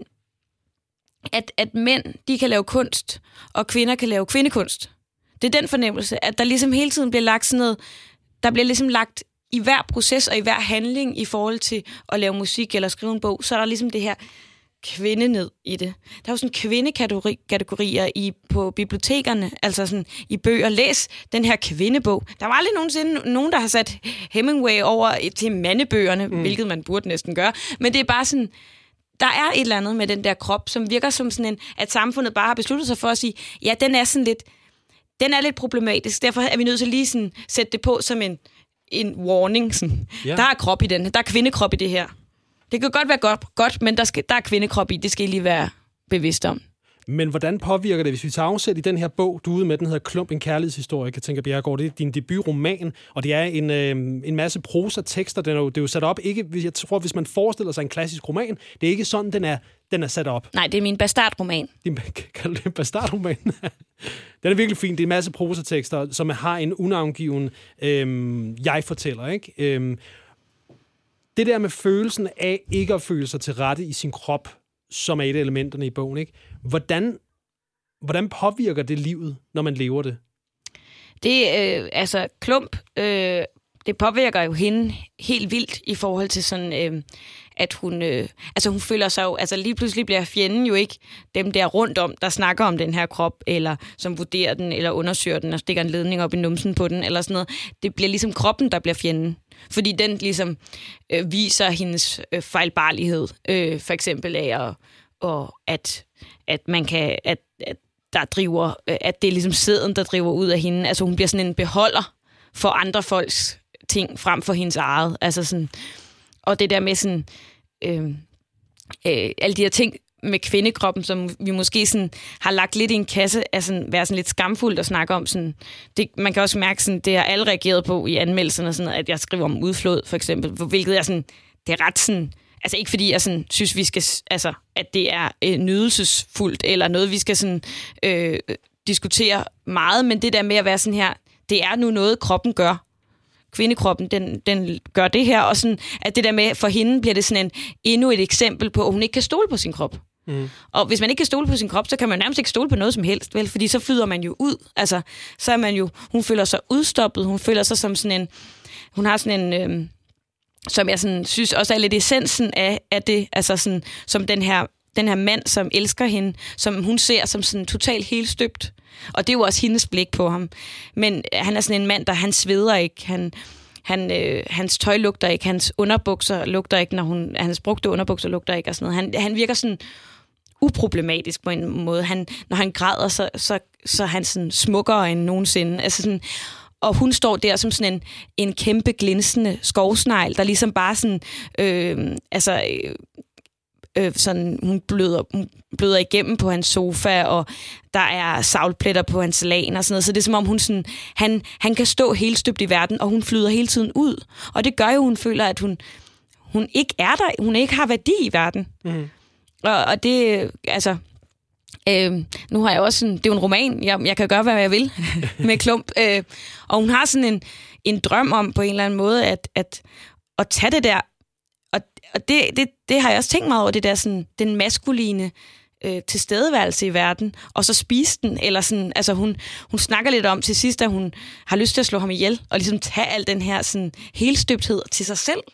At, at mænd, de kan lave kunst, og kvinder kan lave kvindekunst. Det er den fornemmelse, at der ligesom hele tiden bliver lagt sådan noget... Der bliver ligesom lagt i hver proces og i hver handling i forhold til at lave musik eller skrive en bog, så er der ligesom det her kvinde ned i det. Der er jo sådan kvindekategorier i, på bibliotekerne, altså sådan i bøger. Læs den her kvindebog. Der var aldrig nogensinde nogen, der har sat Hemingway over til mandebøgerne, mm. hvilket man burde næsten gøre. Men det er bare sådan, der er et eller andet med den der krop, som virker som sådan en, at samfundet bare har besluttet sig for at sige, ja, den er sådan lidt, den er lidt problematisk. Derfor er vi nødt til lige sådan sætte det på som en en warning. Sådan. Ja. Der er krop i den. Der er kvindekrop i det her. Det kan godt være godt, godt men der, skal, der er kvindekrop i. Det skal I lige være bevidst om. Men hvordan påvirker det, hvis vi tager afsæt i den her bog, du er ude med, den hedder Klump, en kærlighedshistorie, jeg tænker, Bjerregaard, det er din debutroman, og det er en, øh, en masse prosa-tekster, den er jo, det er jo sat op, ikke, jeg tror, hvis man forestiller sig en klassisk roman, det er ikke sådan, den er, den er sat op. Nej, det er min bastardroman. Din, kan du det en bastardroman? Den er virkelig fin, det er en masse prosa-tekster, som har en unavngiven øh, jeg-fortæller, ikke? Øh, det der med følelsen af ikke at føle sig til rette i sin krop, som er et af elementerne i bogen, ikke? Hvordan, hvordan påvirker det livet, når man lever det? Det, øh, altså, Klump, øh, det påvirker jo hende helt vildt i forhold til sådan, øh, at hun, øh, altså hun føler sig jo, altså lige pludselig bliver fjenden jo ikke dem der rundt om, der snakker om den her krop, eller som vurderer den, eller undersøger den, og stikker en ledning op i numsen på den, eller sådan noget. Det bliver ligesom kroppen, der bliver fjenden. Fordi den ligesom øh, viser hendes øh, fejlbarlighed, øh, for eksempel af, at, og at, at man kan, at, at der driver, øh, at det er ligesom sæden, der driver ud af hende. Altså hun bliver sådan en beholder for andre folks ting, frem for hendes eget. Altså sådan, og det der med sådan, øh, øh, alle de her ting med kvindekroppen, som vi måske sådan har lagt lidt i en kasse, er sådan, være sådan lidt skamfuldt at snakke om. Sådan, det, man kan også mærke, sådan, det har alle reageret på i anmeldelserne, sådan, at jeg skriver om udflod, for eksempel, hvilket er sådan, det er ret sådan, altså ikke fordi jeg sådan, synes, vi skal, altså, at det er øh, nydelsesfuldt, eller noget, vi skal sådan, øh, diskutere meget, men det der med at være sådan her, det er nu noget, kroppen gør. Kvindekroppen, den, den gør det her, og sådan, at det der med, for hende bliver det sådan en, endnu et eksempel på, at hun ikke kan stole på sin krop. Mm. Og hvis man ikke kan stole på sin krop, så kan man nærmest ikke stole på noget som helst, vel? Fordi så flyder man jo ud. Altså, så er man jo, hun føler sig udstoppet, hun føler sig som sådan en, hun har sådan en, øh, som jeg sådan, synes også er lidt essensen af, af det, altså sådan, som den her, den her mand, som elsker hende, som hun ser som sådan totalt helstøbt. Og det er jo også hendes blik på ham. Men han er sådan en mand, der han sveder ikke. Han, han, øh, hans tøj lugter ikke. Hans underbukser lugter ikke, når hun, hans brugte underbukser lugter ikke. Og sådan noget. Han, han virker sådan uproblematisk på en måde. Han, når han græder, så, så, så er han sådan smukkere end nogensinde. Altså sådan, og hun står der som sådan en, en kæmpe glinsende skovsnegl, der ligesom bare sådan... Øh, altså... Øh, Øh, sådan, hun bløder, hun bløder igennem på hans sofa, og der er savlpletter på hans lagen og sådan noget. Så det er som om, hun sådan, han, han kan stå helt støbt i verden, og hun flyder hele tiden ud. Og det gør jo, hun føler, at hun, hun ikke er der. Hun ikke har værdi i verden. Mm. Og, og det, altså... Øh, nu har jeg også sådan... Det er jo en roman. Jeg, jeg kan gøre, hvad jeg vil med Klump. Øh, og hun har sådan en, en drøm om, på en eller anden måde, at, at, at tage det der. Og, og det, det, det har jeg også tænkt mig over, det der sådan, den maskuline øh, tilstedeværelse i verden, og så spise den, eller sådan, altså hun, hun snakker lidt om til sidst, at hun har lyst til at slå ham ihjel, og ligesom tage al den her sådan helstøbthed til sig selv,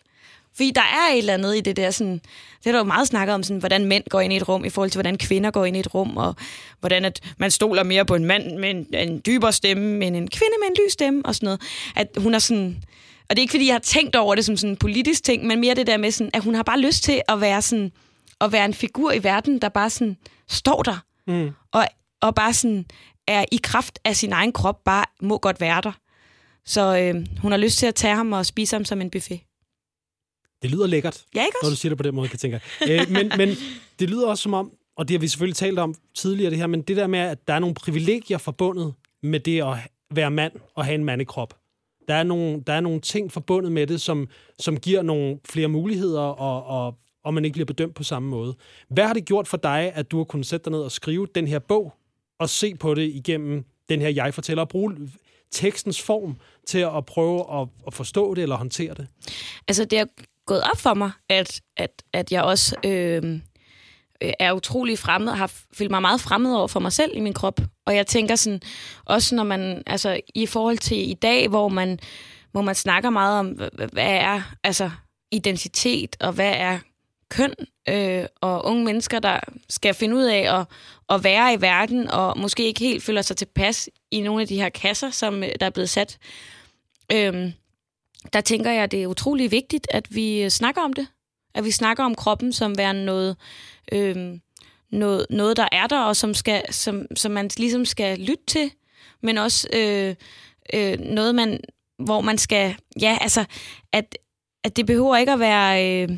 Fordi der er et eller andet i det der sådan... Det er der jo meget snakket om, sådan, hvordan mænd går ind i et rum, i forhold til, hvordan kvinder går ind i et rum, og hvordan at man stoler mere på en mand med en, en dybere stemme, end en kvinde med en lys stemme, og sådan noget. At hun er sådan... Og det er ikke, fordi jeg har tænkt over det som sådan en politisk ting, men mere det der med, sådan, at hun har bare lyst til at være, sådan, at være en figur i verden, der bare sådan står der, mm. og, og bare sådan er i kraft af sin egen krop, bare må godt være der. Så øh, hun har lyst til at tage ham og spise ham som en buffet. Det lyder lækkert, ja, ikke også? Når du siger det på den måde, kan jeg tænke. Øh, men, men det lyder også som om, og det har vi selvfølgelig talt om tidligere det her, men det der med, at der er nogle privilegier forbundet med det at være mand og have en mandekrop. Der er nogle, der er nogle ting forbundet med det, som, som giver nogle flere muligheder, og, og, og man ikke bliver bedømt på samme måde. Hvad har det gjort for dig, at du har kunnet sætte dig ned og skrive den her bog, og se på det igennem den her jeg-fortæller, og bruge tekstens form til at prøve at, at forstå det eller håndtere det? Altså, det er gået op for mig, at, at, at jeg også øh, er utrolig fremmed, har følt mig meget fremmed over for mig selv i min krop. Og jeg tænker sådan, også når man, altså i forhold til i dag, hvor man, hvor man snakker meget om, hvad er altså identitet, og hvad er køn, øh, og unge mennesker, der skal finde ud af at, at være i verden, og måske ikke helt føler sig tilpas i nogle af de her kasser, som der er blevet sat. Øh, der tænker jeg, at det er utrolig vigtigt, at vi snakker om det. At vi snakker om kroppen som værende noget, øh, noget, noget der er der, og som, skal, som, som man ligesom skal lytte til, men også øh, øh, noget, man, hvor man skal... Ja, altså, at, at det behøver ikke at være... Øh,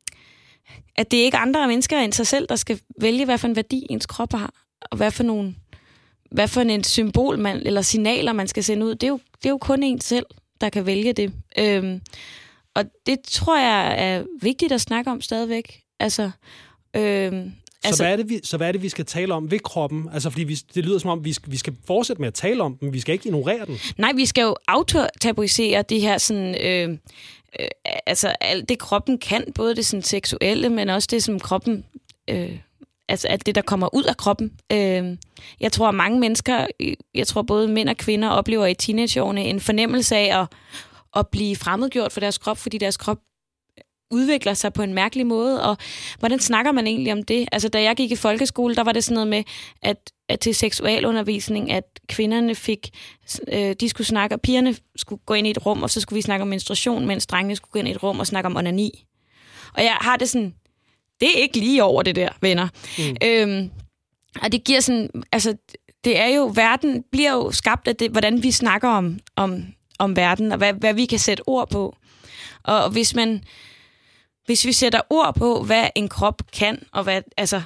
at det er ikke andre mennesker end sig selv, der skal vælge, hvad for en værdi ens krop har, og hvad for nogle, hvad for en symbol man, eller signaler, man skal sende ud. Det er jo, det er jo kun en selv, der kan vælge det. Øhm, og det tror jeg er vigtigt at snakke om stadigvæk. Altså, øhm, så, altså, hvad er det, vi, så hvad er det, vi skal tale om ved kroppen? Altså, fordi vi, det lyder som om, vi skal, vi skal fortsætte med at tale om den, vi skal ikke ignorere den. Nej, vi skal jo autotabuisere det her sådan... Øh, øh, altså, alt det kroppen kan, både det sådan seksuelle, men også det, som kroppen... Øh, altså, alt det, der kommer ud af kroppen. Øh, jeg tror, at mange mennesker, jeg tror både mænd og kvinder, oplever i teenageårene en fornemmelse af at, at blive fremmedgjort for deres krop, fordi deres krop udvikler sig på en mærkelig måde, og hvordan snakker man egentlig om det? Altså, da jeg gik i folkeskole, der var det sådan noget med, at, at til seksualundervisning, at kvinderne fik, øh, de skulle snakke, og pigerne skulle gå ind i et rum, og så skulle vi snakke om menstruation, mens drengene skulle gå ind i et rum og snakke om onani. Og jeg har det sådan, det er ikke lige over det der, venner. Mm. Øhm, og det giver sådan, altså, det er jo, verden bliver jo skabt af det, hvordan vi snakker om, om, om verden, og hvad, hvad vi kan sætte ord på. Og hvis man Hvis vi sætter ord på, hvad en krop kan, og, hvad, altså,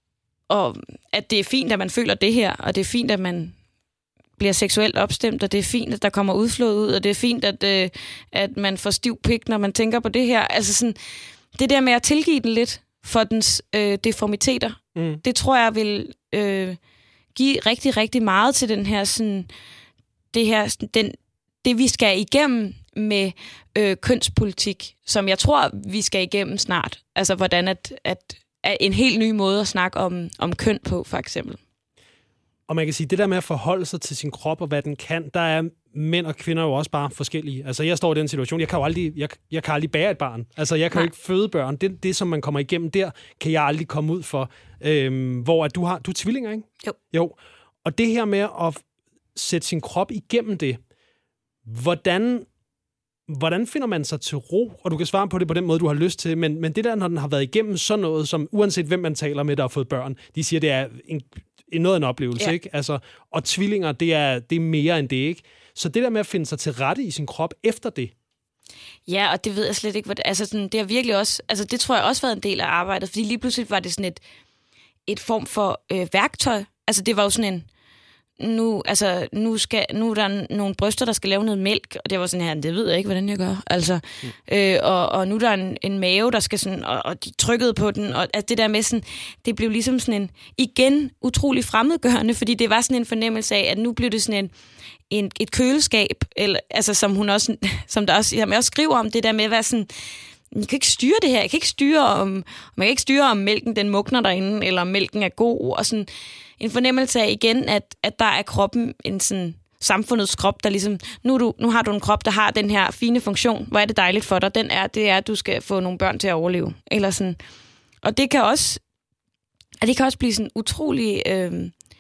og at det er fint, at man føler det her, og det er fint, at man bliver seksuelt opstemt, og det er fint, at der kommer udflod ud, og det er fint, at, øh, at man får stiv pik, når man tænker på det her. Altså sådan, det der med at tilgive den lidt for dens øh, deformiteter, mm. det tror jeg vil øh, give rigtig, rigtig meget til den her, sådan, det her, den, det vi skal igennem med øh, kønspolitik, som jeg tror, vi skal igennem snart. Altså, hvordan at, at, at en helt ny måde at snakke om, om køn på, for eksempel. Og man kan sige, det der med at forholde sig til sin krop og hvad den kan, der er mænd og kvinder jo også bare forskellige. Altså, jeg står i den situation, jeg kan jo aldrig, jeg, jeg kan aldrig bære et barn. Altså, jeg kan Nej. jo ikke føde børn. Det, det, som man kommer igennem der, kan jeg aldrig komme ud for. Øhm, hvor at du har, du er tvillinger, ikke? Jo. Jo. Og det her med at sætte sin krop igennem det, hvordan... Hvordan finder man sig til ro? Og du kan svare på det på den måde, du har lyst til, men, men det der, når den har været igennem sådan noget, som uanset hvem man taler med, der har fået børn, de siger, det er en, en noget af en oplevelse, ja. ikke? Altså, og tvillinger, det er, det er mere end det, ikke? Så det der med at finde sig til rette i sin krop efter det. Ja, og det ved jeg slet ikke, hvor det, altså sådan, det har virkelig også, altså det tror jeg også været en del af arbejdet, fordi lige pludselig var det sådan et, et form for øh, værktøj. Altså det var jo sådan en, nu, altså, nu, skal, nu er der nogle bryster, der skal lave noget mælk, og det var sådan her, det ved jeg ikke, hvordan jeg gør. Altså, mm. øh, og, og nu er der en, en mave, der skal sådan, og, og de trykkede på den, og altså, det der med sådan, det blev ligesom sådan en, igen, utrolig fremmedgørende, fordi det var sådan en fornemmelse af, at nu blev det sådan en, en et køleskab, eller, altså, som hun også, som der også, jeg også skriver om, det der med at være sådan, jeg kan ikke styre det her, jeg kan ikke styre om, man kan ikke styre om mælken, den mugner derinde, eller om mælken er god, og sådan en fornemmelse af igen, at, at der er kroppen en sådan, samfundets krop, der ligesom, nu, du, nu har du en krop, der har den her fine funktion. Hvor er det dejligt for dig? Den er, det er, at du skal få nogle børn til at overleve. Eller sådan. Og det kan også, og det kan også blive sådan utrolig øh,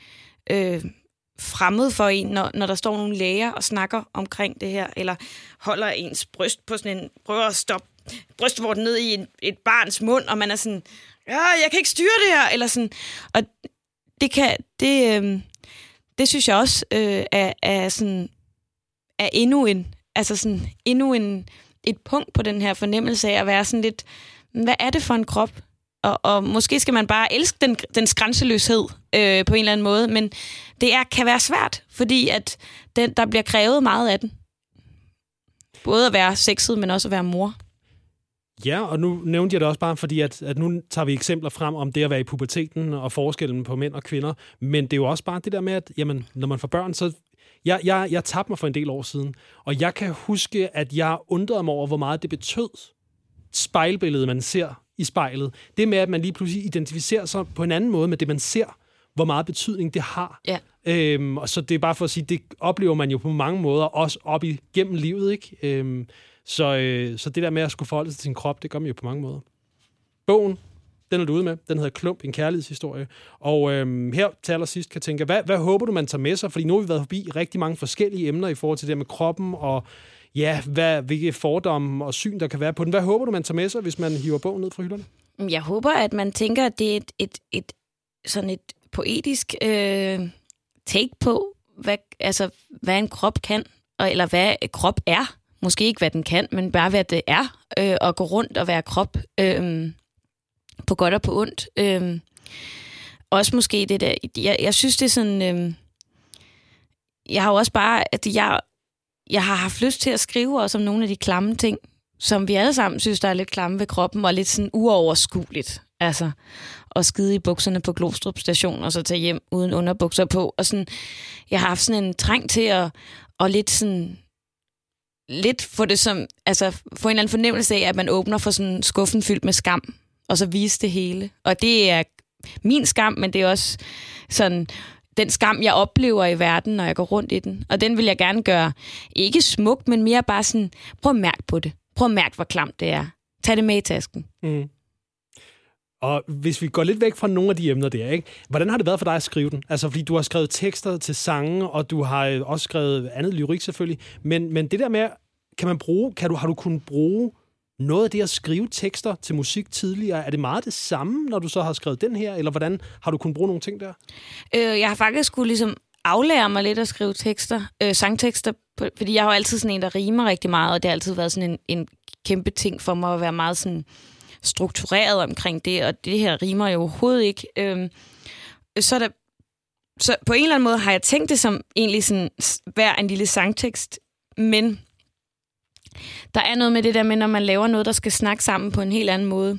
øh, fremmed for en, når, når der står nogle læger og snakker omkring det her, eller holder ens bryst på sådan en, prøver at stoppe brystvorten ned i en, et barns mund, og man er sådan, ja, jeg kan ikke styre det her, eller sådan. Og det kan, det, øh, det synes jeg også øh, er, er sådan, er endnu en, altså sådan, endnu en, et punkt på den her fornemmelse af at være sådan lidt, hvad er det for en krop? Og, og måske skal man bare elske den, den grænseløshed øh, på en eller anden måde, men det er, kan være svært, fordi at den, der bliver krævet meget af den. Både at være sexet, men også at være mor. Ja, og nu nævnte jeg det også bare, fordi at, at nu tager vi eksempler frem om det at være i puberteten og forskellen på mænd og kvinder, men det er jo også bare det der med, at jamen, når man får børn, så... Jeg, jeg, jeg tabte mig for en del år siden, og jeg kan huske, at jeg undrede mig over, hvor meget det betød, spejlbilledet, man ser i spejlet. Det med, at man lige pludselig identificerer sig på en anden måde med det, man ser, hvor meget betydning det har. Ja. Øhm, og så det er bare for at sige, det oplever man jo på mange måder, også op igennem livet, ikke? Øhm, så, øh, så det der med at skulle forholde sig til sin krop, det gør man jo på mange måder. Bogen, den er du ude med. Den hedder Klump, en kærlighedshistorie. Og øhm, her til allersidst kan jeg tænke, hvad, hvad håber du, man tager med sig? Fordi nu har vi været forbi rigtig mange forskellige emner i forhold til det med kroppen, og ja, hvad, hvilke fordomme og syn, der kan være på den. Hvad håber du, man tager med sig, hvis man hiver bogen ned fra hylderne? Jeg håber, at man tænker, at det er et, et, et, sådan et poetisk øh, take på, hvad, altså, hvad en krop kan, og, eller hvad krop er. Måske ikke, hvad den kan, men bare, hvad det er, øh, at gå rundt og være krop, øh, på godt og på ondt. Øh, også måske det der, jeg, jeg synes, det er sådan, øh, jeg har jo også bare, at jeg, jeg har haft lyst til at skrive også om nogle af de klamme ting, som vi alle sammen synes, der er lidt klamme ved kroppen, og lidt sådan uoverskueligt. Altså, at skide i bukserne på Glostrup station, og så tage hjem uden underbukser på. Og sådan, jeg har haft sådan en træng til at, og lidt sådan, lidt få det som, altså få en eller anden fornemmelse af, at man åbner for sådan skuffen fyldt med skam, og så vise det hele. Og det er min skam, men det er også sådan den skam, jeg oplever i verden, når jeg går rundt i den. Og den vil jeg gerne gøre, ikke smuk, men mere bare sådan, prøv at mærke på det. Prøv at mærke, hvor klamt det er. Tag det med i tasken. Mm. Og hvis vi går lidt væk fra nogle af de emner der, ikke? Hvordan har det været for dig at skrive den? Altså, fordi du har skrevet tekster til sange, og du har også skrevet andet lyrik selvfølgelig. Men, men det der med, kan man bruge, kan du, har du kunnet bruge noget af det at skrive tekster til musik tidligere? Er det meget det samme, når du så har skrevet den her? Eller hvordan har du kunnet bruge nogle ting der? Øh, jeg har faktisk skulle ligesom aflære mig lidt at skrive tekster, øh, sangtekster, fordi jeg har jo altid sådan en, der rimer rigtig meget, og det har altid været sådan en, en kæmpe ting for mig at være meget sådan struktureret omkring det, og det her rimer jo overhovedet ikke. Øhm, så, der, så på en eller anden måde har jeg tænkt det som egentlig sådan hver en lille sangtekst, men der er noget med det der med, når man laver noget, der skal snakke sammen på en helt anden måde.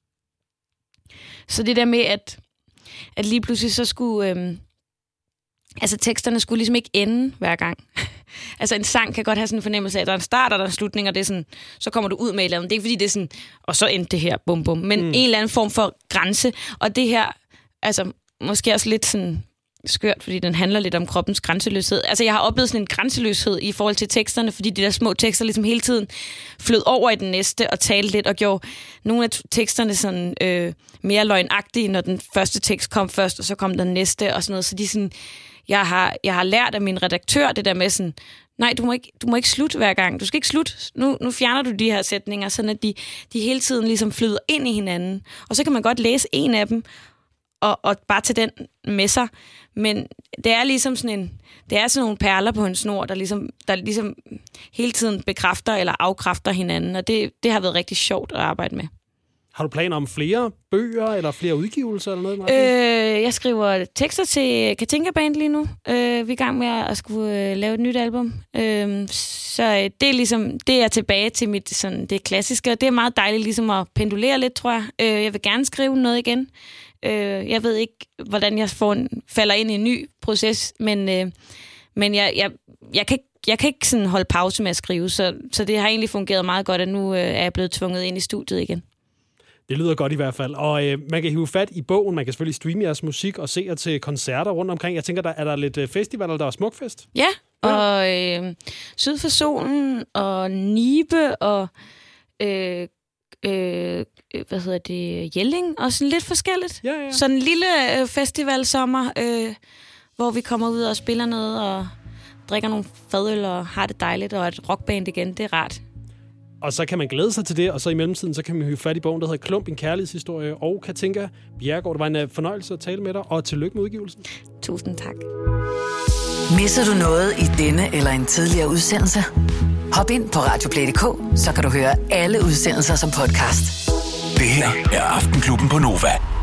Så det der med, at, at lige pludselig så skulle... Øhm, altså teksterne skulle ligesom ikke ende hver gang. Altså en sang kan godt have sådan en fornemmelse af, at der er en start og der er en slutning, og det er sådan, så kommer du ud med et eller andet. Det er ikke fordi, det er sådan, og så endte det her, bum bum. Men mm. en eller anden form for grænse. Og det her, altså måske også lidt sådan skørt, fordi den handler lidt om kroppens grænseløshed. Altså jeg har oplevet sådan en grænseløshed i forhold til teksterne, fordi de der små tekster ligesom hele tiden flød over i den næste og talte lidt og gjorde nogle af teksterne sådan øh, mere løgnagtige, når den første tekst kom først, og så kom den næste og sådan noget. Så de sådan... Jeg har, jeg har lært af min redaktør det der med sådan, nej, du må ikke, du må ikke slutte hver gang. Du skal ikke slutte. Nu, nu fjerner du de her sætninger, sådan at de, de hele tiden ligesom flyder ind i hinanden. Og så kan man godt læse en af dem, og, og bare tage den med sig. Men det er ligesom sådan en, det er sådan nogle perler på en snor, der ligesom, der ligesom hele tiden bekræfter eller afkræfter hinanden. Og det, det har været rigtig sjovt at arbejde med. Har du planer om flere bøger eller flere udgivelser eller noget? Øh, jeg skriver tekster til Katinka Band lige nu. Øh, vi er i gang med at skulle øh, lave et nyt album. Øh, så det er ligesom, det er tilbage til mit sådan det klassiske. Det er meget dejligt ligesom at pendulere lidt, tror jeg. Øh, jeg vil gerne skrive noget igen. Øh, jeg ved ikke, hvordan jeg får en, falder ind i en ny proces, men øh, men jeg jeg jeg kan jeg kan ikke sådan holde pause med at skrive, så så det har egentlig fungeret meget godt, at nu øh, er jeg blevet tvunget ind i studiet igen. Det lyder godt i hvert fald. Og øh, man kan hive fat i bogen, man kan selvfølgelig streame jeres musik og se jer til koncerter rundt omkring. Jeg tænker, der er der lidt øh, festivaler, der er Smukfest? Ja, og øh, Syd for Solen og Nibe og øh, øh, hvad hedder det, Jelling, og sådan lidt forskelligt. Ja, ja. Sådan en lille øh, festivalsommer, øh, hvor vi kommer ud og spiller noget og drikker nogle fadøl og har det dejligt, og et rockband igen, det er rart. Og så kan man glæde sig til det, og så i mellemtiden, så kan man hive fat i bogen, der hedder Klump, en kærlighedshistorie, og Katinka Bjerregaard. Det var en fornøjelse at tale med dig, og tillykke med udgivelsen. Tusind tak. Misser du noget i denne eller en tidligere udsendelse? Hop ind på radioplay punktum d k, så kan du høre alle udsendelser som podcast. Det her er Aftenklubben på Nova.